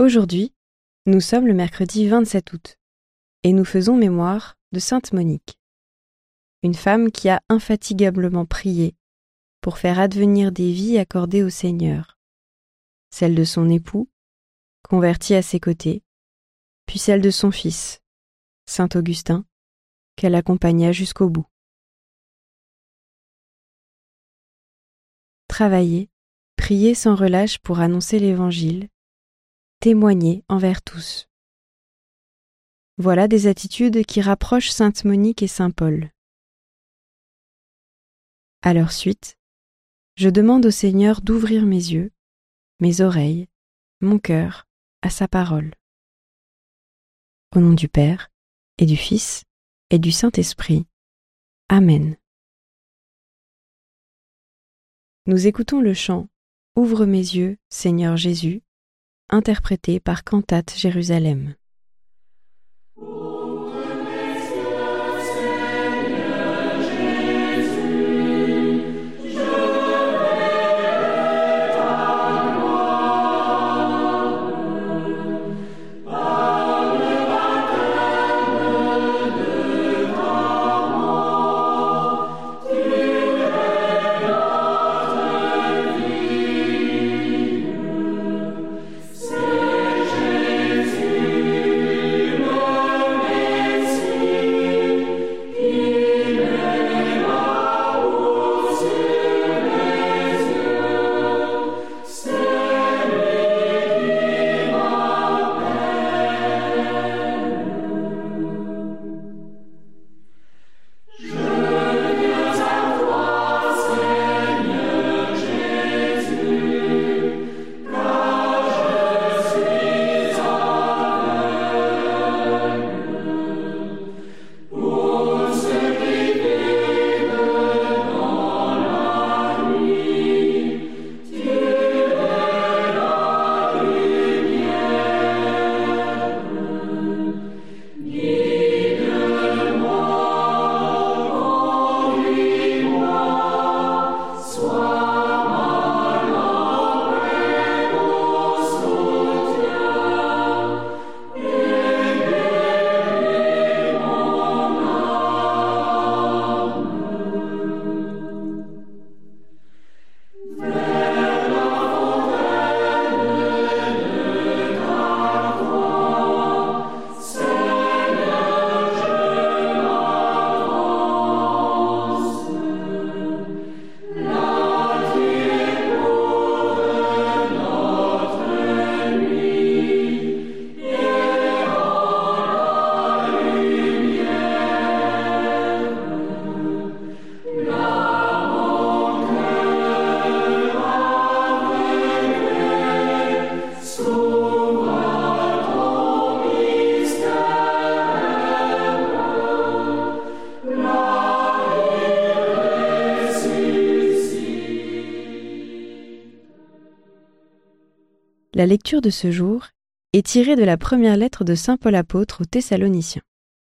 Aujourd'hui, nous sommes le mercredi 27 août et nous faisons mémoire de Sainte Monique, une femme qui a infatigablement prié pour faire advenir des vies accordées au Seigneur, celle de son époux, converti à ses côtés, puis celle de son fils, Saint Augustin, qu'elle accompagna jusqu'au bout. Travailler, prier sans relâche pour annoncer l'Évangile, témoigner envers tous. Voilà des attitudes qui rapprochent Sainte Monique et Saint Paul. À leur suite, je demande au Seigneur d'ouvrir mes yeux, mes oreilles, mon cœur à sa parole. Au nom du Père, et du Fils, et du Saint-Esprit. Amen. Nous écoutons le chant « Ouvre mes yeux, Seigneur Jésus », interprété par Cantate Jérusalem. La lecture de ce jour est tirée de la première lettre de saint Paul apôtre aux Thessaloniciens.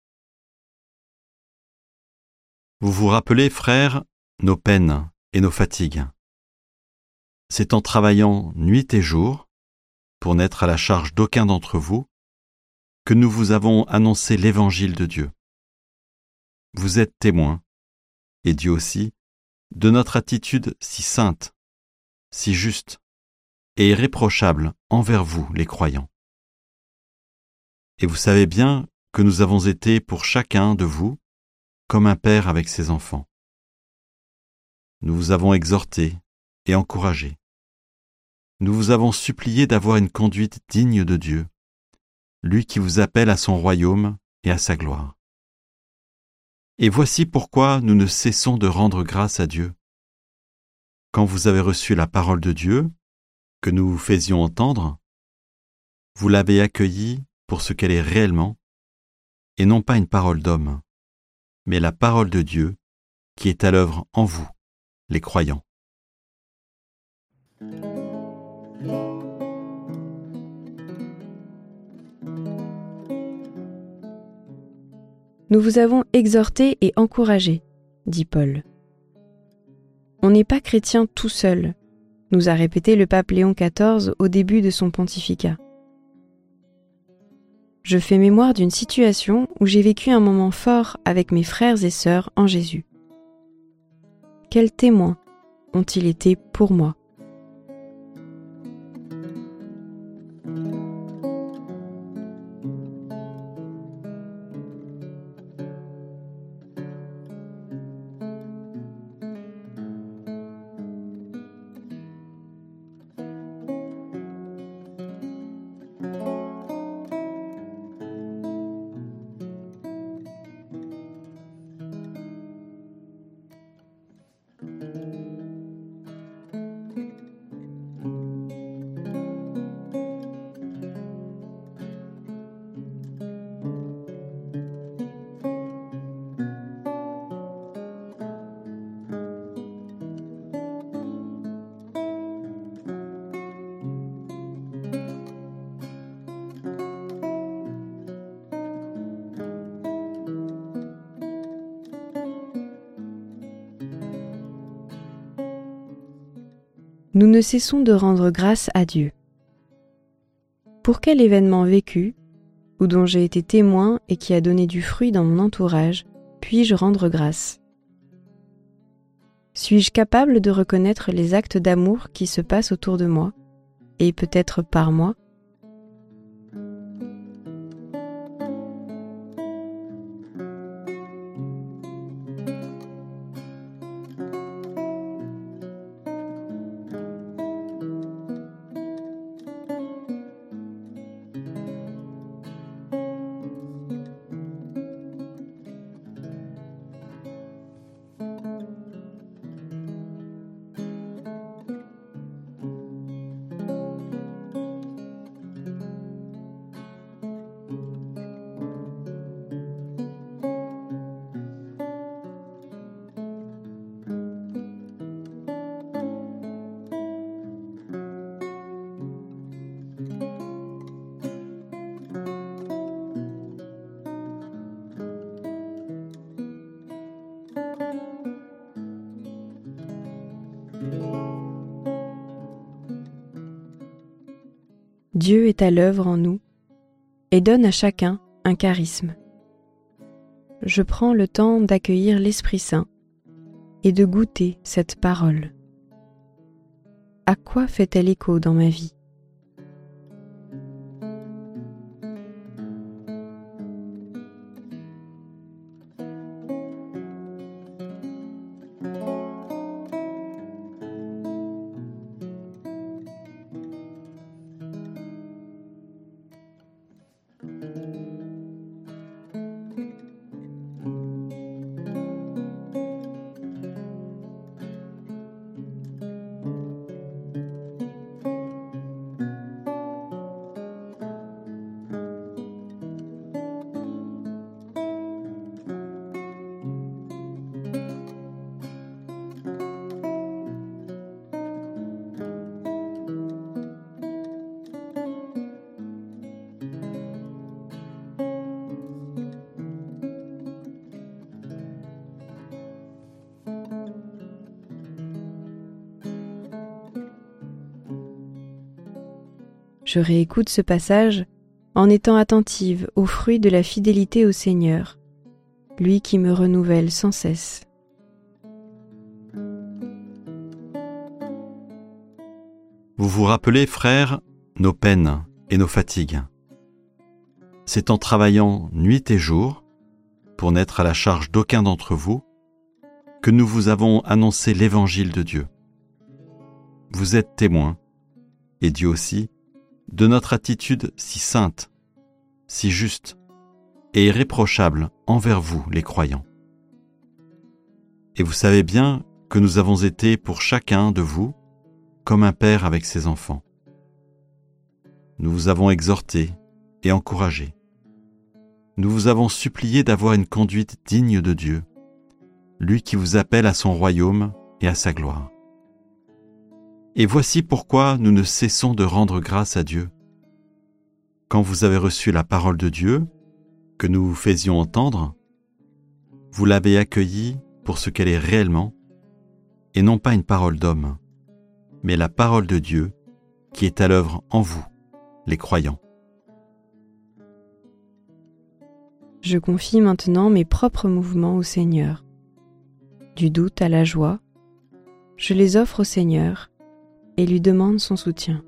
Vous vous rappelez, frères, nos peines et nos fatigues. C'est en travaillant nuit et jour, pour n'être à la charge d'aucun d'entre vous, que nous vous avons annoncé l'Évangile de Dieu. Vous êtes témoins, et Dieu aussi, de notre attitude si sainte, si juste, et irréprochable envers vous, les croyants. Et vous savez bien que nous avons été pour chacun de vous comme un père avec ses enfants. Nous vous avons exhorté et encouragé. Nous vous avons supplié d'avoir une conduite digne de Dieu, lui qui vous appelle à son royaume et à sa gloire. Et voici pourquoi nous ne cessons de rendre grâce à Dieu. Quand vous avez reçu la parole de Dieu, que nous vous faisions entendre, vous l'avez accueillie pour ce qu'elle est réellement, et non pas une parole d'homme, mais la parole de Dieu qui est à l'œuvre en vous, les croyants. Nous vous avons exhorté et encouragé, dit Paul. On n'est pas chrétien tout seul, nous a répété le pape Léon XIV au début de son pontificat. je fais mémoire d'une situation où j'ai vécu un moment fort avec mes frères et sœurs en Jésus. Quels témoins ont-ils été pour moi ? Nous ne cessons de rendre grâce à Dieu. Pour quel événement vécu, ou dont j'ai été témoin et qui a donné du fruit dans mon entourage, puis-je rendre grâce ? Suis-je capable de reconnaître les actes d'amour qui se passent autour de moi, et peut-être par moi ? Dieu est à l'œuvre en nous et donne à chacun un charisme. Je prends le temps d'accueillir l'Esprit Saint et de goûter cette parole. À quoi fait-elle écho dans ma vie ? Je réécoute ce passage en étant attentive aux fruits de la fidélité au Seigneur, lui qui me renouvelle sans cesse. Vous vous rappelez, frères, nos peines et nos fatigues. C'est en travaillant nuit et jour, pour n'être à la charge d'aucun d'entre vous, que nous vous avons annoncé l'évangile de Dieu. Vous êtes témoins, et Dieu aussi, de notre attitude si sainte, si juste et irréprochable envers vous, les croyants. Et vous savez bien que nous avons été pour chacun de vous comme un père avec ses enfants. Nous vous avons exhorté et encouragé. Nous vous avons supplié d'avoir une conduite digne de Dieu, lui qui vous appelle à son royaume et à sa gloire. Et voici pourquoi nous ne cessons de rendre grâce à Dieu. Quand vous avez reçu la parole de Dieu, que nous vous faisions entendre, vous l'avez accueillie pour ce qu'elle est réellement, et non pas une parole d'homme, mais la parole de Dieu qui est à l'œuvre en vous, les croyants. Je confie maintenant mes propres mouvements au Seigneur. Du doute à la joie, je les offre au Seigneur et lui demande son soutien.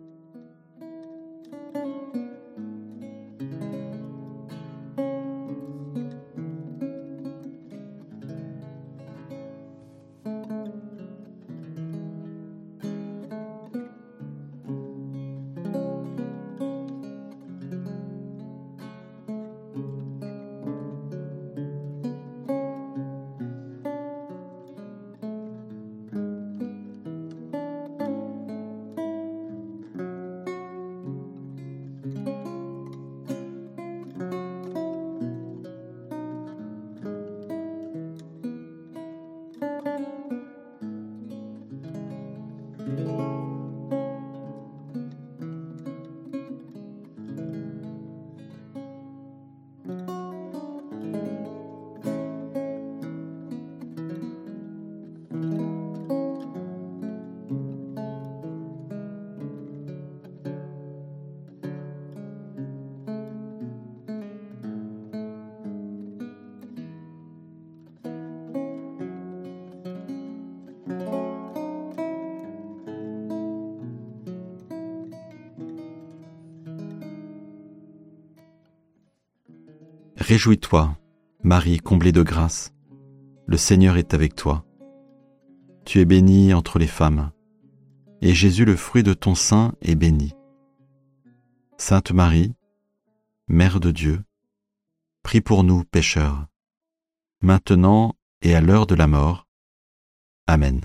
Réjouis-toi, Marie comblée de grâce, le Seigneur est avec toi. Tu es bénie entre les femmes, et Jésus, le fruit de ton sein, est béni. Sainte Marie, Mère de Dieu, prie pour nous pécheurs, maintenant et à l'heure de la mort. Amen.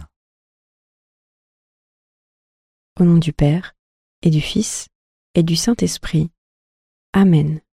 Au nom du Père, et du Fils, et du Saint-Esprit. Amen.